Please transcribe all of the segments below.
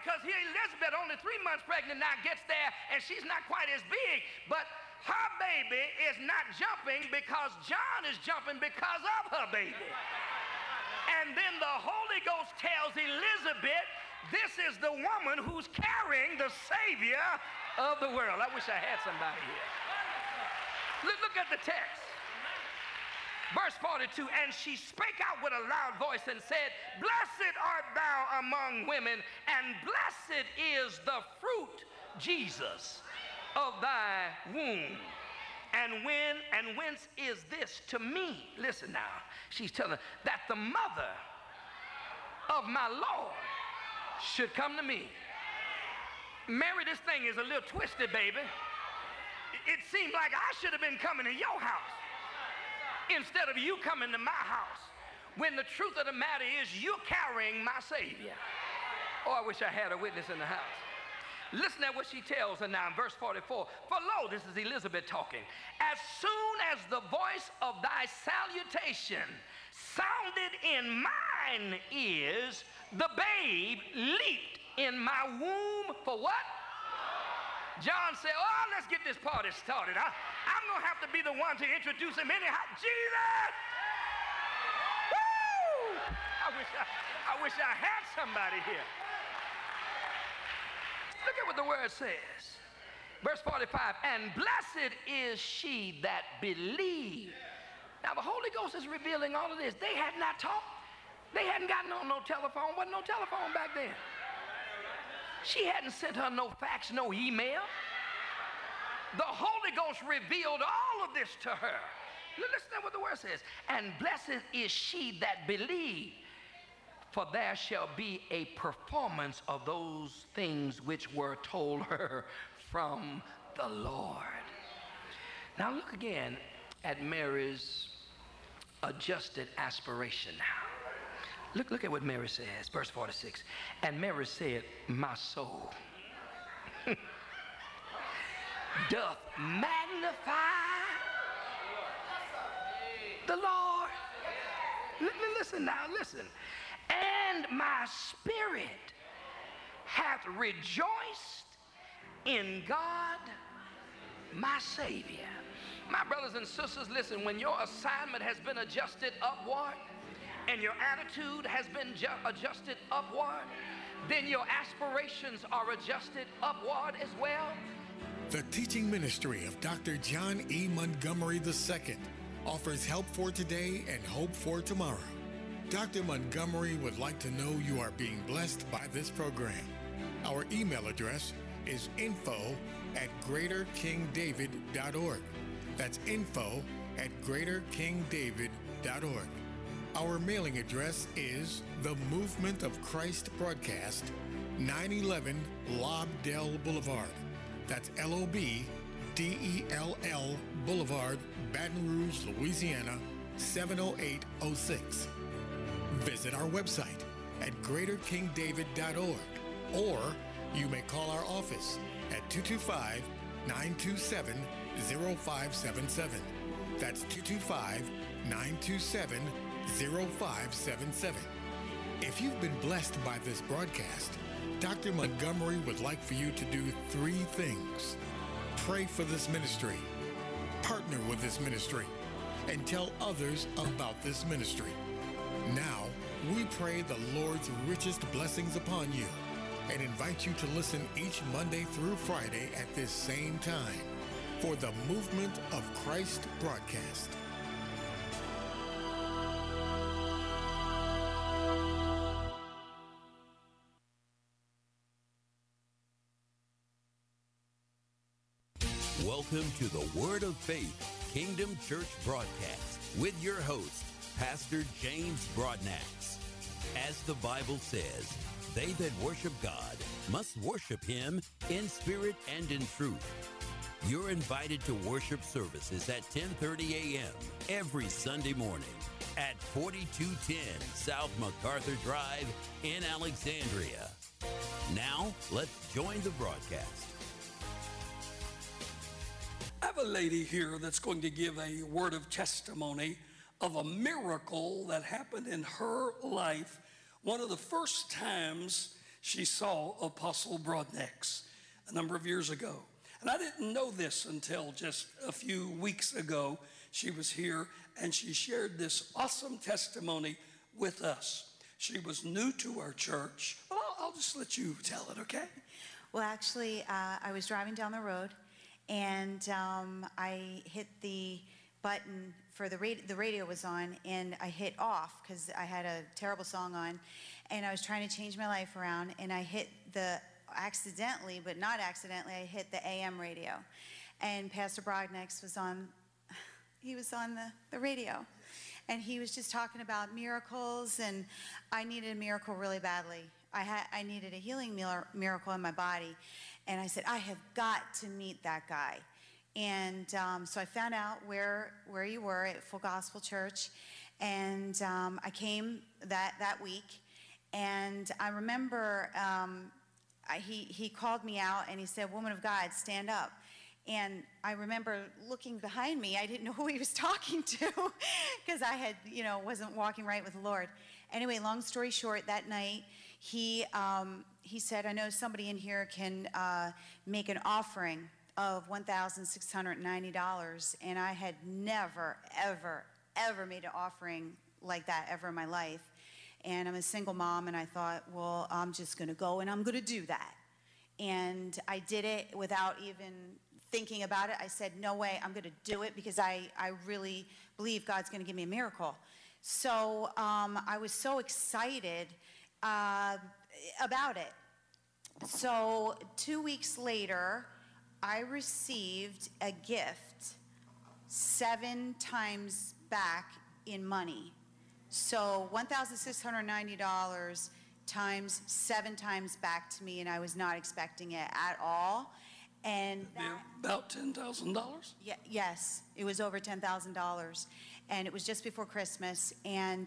because here Elizabeth, only 3 months pregnant now, gets there and she's not quite as big, but her baby is not jumping because John is jumping because of her baby. And then the Holy Ghost tells Elizabeth, this is the woman who's carrying the Savior of the world. I wish I had somebody here. Look at the text. Verse 42, and she spake out with a loud voice and said, blessed art thou among women, and blessed is the fruit, Jesus, of thy womb. And whence is this to me? Listen now, she's telling that the mother of my Lord should come to me. Mary, this thing is a little twisted, baby. It seemed like I should have been coming to your house instead of you coming to my house, when the truth of the matter is you're carrying my Savior. Oh, I wish I had a witness in the house. Listen at what she tells her now in verse 44. For lo, this is Elizabeth talking. As soon as the voice of thy salutation sounded in mine ears, the babe leaped in my womb for what? John said, oh, let's get this party started. I'm going to have to be the one to introduce him anyhow. Jesus! Woo! I wish I had somebody here. Look at what the word says. Verse 45, and blessed is she that believed. Now the Holy Ghost is revealing all of this. They had not talked. They hadn't gotten on no telephone. Wasn't no telephone back then. She hadn't sent her no fax, no email. The Holy Ghost revealed all of this to her. Listen to what the word says. And blessed is she that believed, for there shall be a performance of those things which were told her from the Lord. Now look again at Mary's adjusted aspiration now. Look at what Mary says, verse 46. And Mary said, my soul doth magnify the Lord. Listen now, listen. And my spirit hath rejoiced in God, my Savior. My brothers and sisters, listen, when your assignment has been adjusted upward, and your attitude has been adjusted upward, then your aspirations are adjusted upward as well. The teaching ministry of Dr. John E. Montgomery II offers help for today and hope for tomorrow. Dr. Montgomery would like to know you are being blessed by this program. Our email address is info@greaterkingdavid.org. That's info@greaterkingdavid.org. Our mailing address is The Movement of Christ Broadcast, 911 Lobdell Boulevard. That's LOBDELL Boulevard, Baton Rouge, Louisiana, 70806. Visit our website at greaterkingdavid.org, or you may call our office at 225-927-0577. That's 225-927-0577. If you've been blessed by this broadcast, Dr. Montgomery would like for you to do 3 things. Pray for this ministry, partner with this ministry, and tell others about this ministry. Now, we pray the Lord's richest blessings upon you and invite you to listen each Monday through Friday at this same time for the Movement of Christ broadcast. Welcome to the Word of Faith Kingdom Church broadcast with your host, Pastor James Broadnax. As the Bible says, they that worship God must worship Him in spirit and in truth. You're invited to worship services at 10:30 a.m. every Sunday morning at 4210 South MacArthur Drive in Alexandria. Now, let's join the broadcast. I have a lady here that's going to give a word of testimony of a miracle that happened in her life. One of the first times she saw Apostle Broadnax a number of years ago. And I didn't know this until just a few weeks ago. She was here and she shared this awesome testimony with us. She was new to our church. Well, I'll just let you tell it, okay? Well, actually, I was driving down the road, and I hit the button for the radio was on, and I hit off because I had a terrible song on, and I was trying to change my life around, and I hit accidentally, but not accidentally, I hit the AM radio, and Pastor Broadnax was on, he was on the radio, and he was just talking about miracles, and I needed a miracle really badly. I needed a healing miracle in my body, and I said, I have got to meet that guy. And so I found out where you were at Full Gospel Church, and I came that week, and I remember he called me out, and he said, "Woman of God, stand up." And I remember looking behind me. I didn't know who he was talking to because I had, wasn't walking right with the Lord. Anyway, long story short, that night, he said, I know somebody in here can make an offering of $1,690. And I had never, ever, ever made an offering like that ever in my life. And I'm a single mom, and I thought, well, I'm just going to go and I'm going to do that. And I did it without even thinking about it. I said, no way, I'm going to do it because I really believe God's going to give me a miracle. So I was so excited about it. So 2 weeks later, I received a gift 7 times back in money. So $1,690 times 7 times back to me, and I was not expecting it at all. And about $10,000? Yeah, yes, it was over $10,000, and it was just before Christmas, and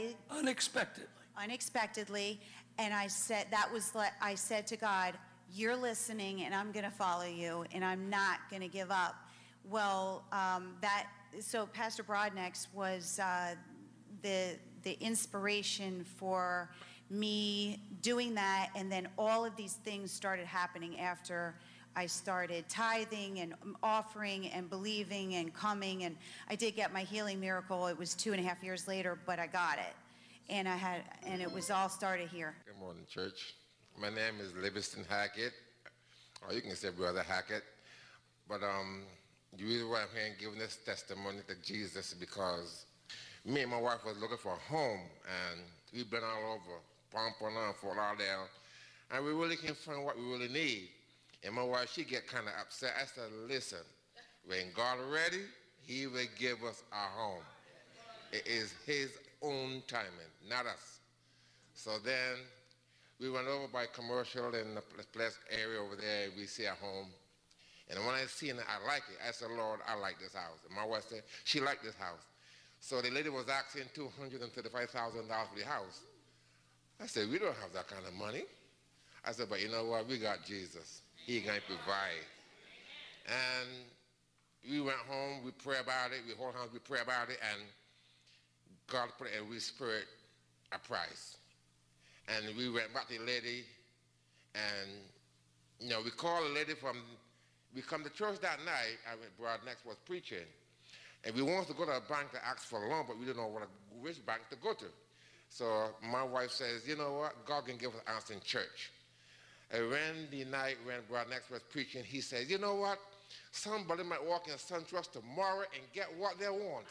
unexpectedly, and I said I said to God, "You're listening, and I'm going to follow you, and I'm not going to give up." Well, so Pastor Broadnax was the inspiration for me doing that, and then all of these things started happening after I started tithing and offering and believing and coming, and I did get my healing miracle. It was 2.5 years later, but I got it, and it was all started here. Good morning, church. My name is Livingston Hackett, or you can say Brother Hackett. But the reason why I'm here and giving this testimony to Jesus is because me and my wife was looking for a home, and we've been all over Pompano, Fort Lauderdale, and we really can't find what we really need. And my wife, she get kind of upset. I said, listen, when God ready, he will give us our home. It is his own timing, not us. So then we went over by Commercial in the place area over there. We see a home. And when I seen it, I like it. I said, Lord, I like this house. And my wife said, she liked this house. So the lady was asking $235,000 for the house. I said, we don't have that kind of money. I said, but you know what? We got Jesus. He going to provide. And we went home, we pray about it, we hold hands, we pray about it, and God put in our spirit a price. And we went back to the lady, and we called the lady we come to church that night, Broadnax was preaching, and we wanted to go to a bank to ask for a loan, but we didn't know which bank to go to. So my wife says, you know what, God can give us an answer in church. And when the night when Broadnax was preaching, he says, you know what? Somebody might walk in SunTrust tomorrow and get what they want.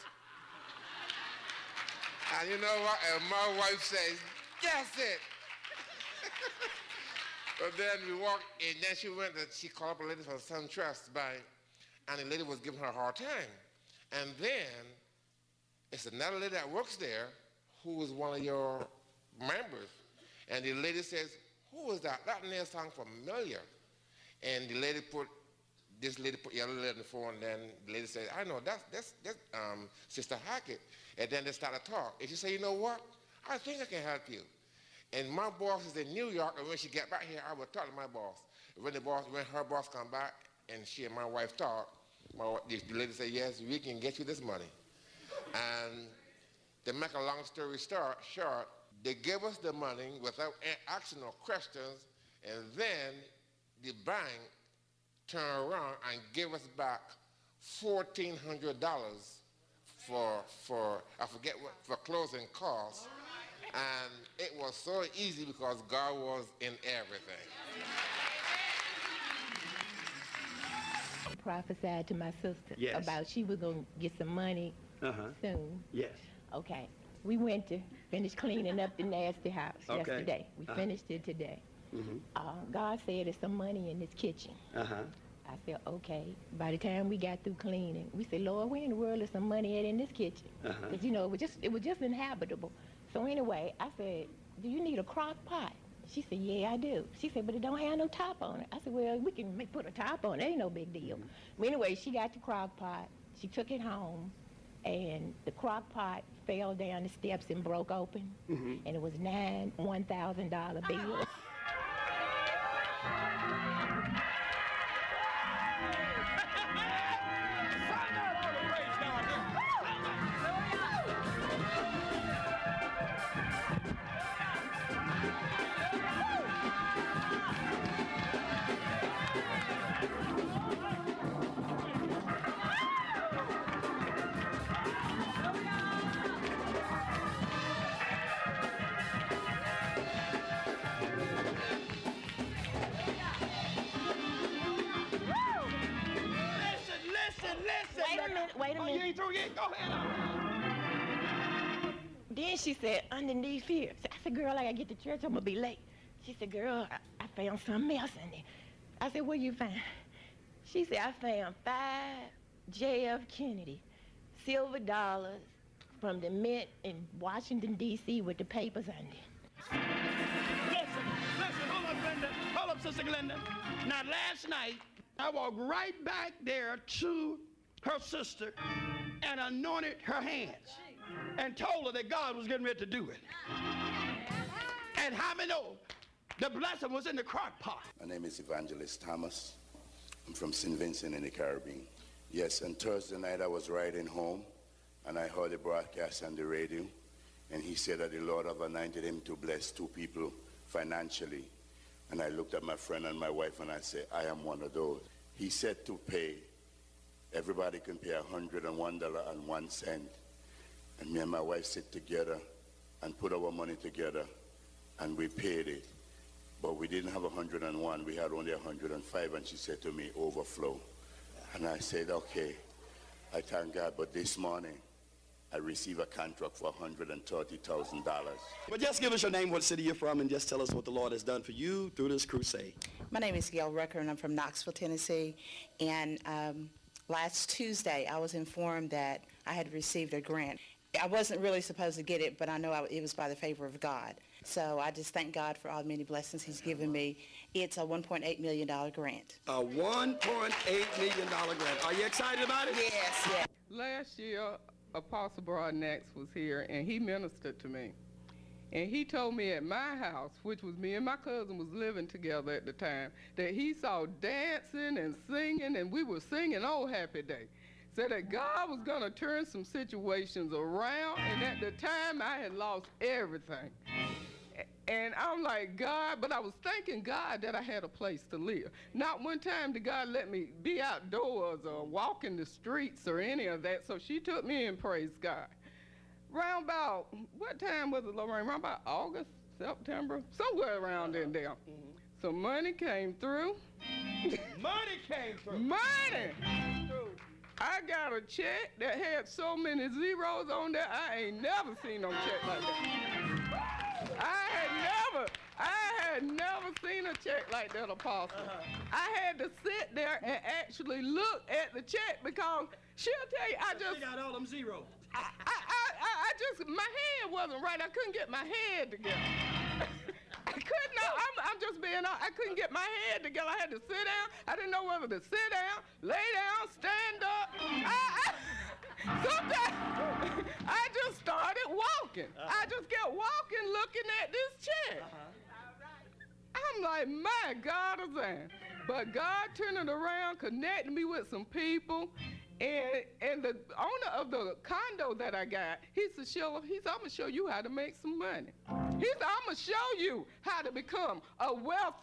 And you know what? And my wife says, that's it. But then we walked, and then she called up a lady from SunTrust Bank, and the lady was giving her a hard time. And then it's another lady that works there who was one of your members. And the lady says, who is that? That name sounds familiar. And this lady put the other lady on the phone, and then the lady said, I know, that's Sister Hackett. And then they started to talk. And she said, you know what? I think I can help you. And my boss is in New York, and when she get back here, I will talk to my boss. When her boss come back, and she and my wife talk, the lady said, yes, we can get you this money. And to make a long story short, They gave us the money without asking no questions, and then the bank turned around and gave us back $1,400 for I forget what, for closing costs. And it was so easy because God was in everything. Prophesied to my sister Yes. about she was going to get some money soon. Yes. Okay. We went to finish cleaning up the nasty house Okay. yesterday. We finished it today. God said there's some money in this kitchen. I said, okay. By the time we got through cleaning, we said, Lord, where in the world is some money at in this kitchen? Because, you know, it was just inhabitable. So anyway, I said, do you need a crock pot? She said, yeah, I do. She said, but it don't have no top on it. I said, well, we can put a top on it. Ain't no big deal. Well, anyway, she got the crock pot. She took it home, and the crock pot fell down the steps and broke open, and it was 9 $1,000 bills. Wait a minute. You ain't through yet? Go ahead. Then she said, underneath here. I said, girl, I gotta get to church. I'm gonna be late. She said, girl, I found something else in there. I said, what you find? She said, I found 5 J.F. Kennedy silver dollars from the mint in Washington, D.C. with the papers under it. Listen, hold up, Glenda. Hold up, Sister Glenda. Now, last night, I walked right back there to her sister and anointed her hands and told her that God was getting ready to do it. And how many know the blessing was in the crock pot? My name is Evangelist Thomas. I'm from St. Vincent in the Caribbean. Yes, and Thursday night I was riding home and I heard a broadcast on the radio, and he said that the Lord have anointed him to bless 2 people financially. And I looked at my friend and my wife and I said, I am one of those. He said to pay. Everybody can pay $101.01. And me and my wife sit together and put our money together, and we paid it. But we didn't have 101, we had only 105, and she said to me, overflow. And I said, okay, I thank God. But this morning, I received a contract for $130,000. But just give us your name, what city you're from, and just tell us what the Lord has done for you through this crusade. My name is Gail Rucker, and I'm from Knoxville, Tennessee. And last Tuesday, I was informed that I had received a grant. I wasn't really supposed to get it, but I know it was by the favor of God. So I just thank God for all the many blessings he's given me. It's a $1.8 million grant. A $1.8 million grant. Are you excited about it? Yes, yes. Last year, Apostle Broadnax was here, and he ministered to me. And he told me at my house, which was me and my cousin was living together at the time, that he saw dancing and singing, and we were singing Oh Happy Day. Said that God was going to turn some situations around, and at the time I had lost everything. And I'm like, God, but I was thanking God that I had a place to live. Not one time did God let me be outdoors or walk in the streets or any of that, so she took me in, praise God. Round about, what time was it, Lorraine? Round about August, September, somewhere around in there. So money came through. Money came through. Money! I got a check that had so many zeros on there, I ain't never seen no check like that. I had never seen a check like that, Apostle. I had to sit there and actually look at the check because she'll tell you, She got all them zeros. I just, my head wasn't right. I couldn't get my head together. I could not, I'm just being honest. I couldn't get my head together. I had to sit down. I didn't know whether to sit down, lay down, stand up. Sometimes I just started walking. I just kept walking, looking at this chair. I'm like, my God of Zion. But God turned it around, connected me with some people. And the owner of the condo that I got, he said, I'm going to show you how to make some money. He said, I'm going to show you how to become a wealthy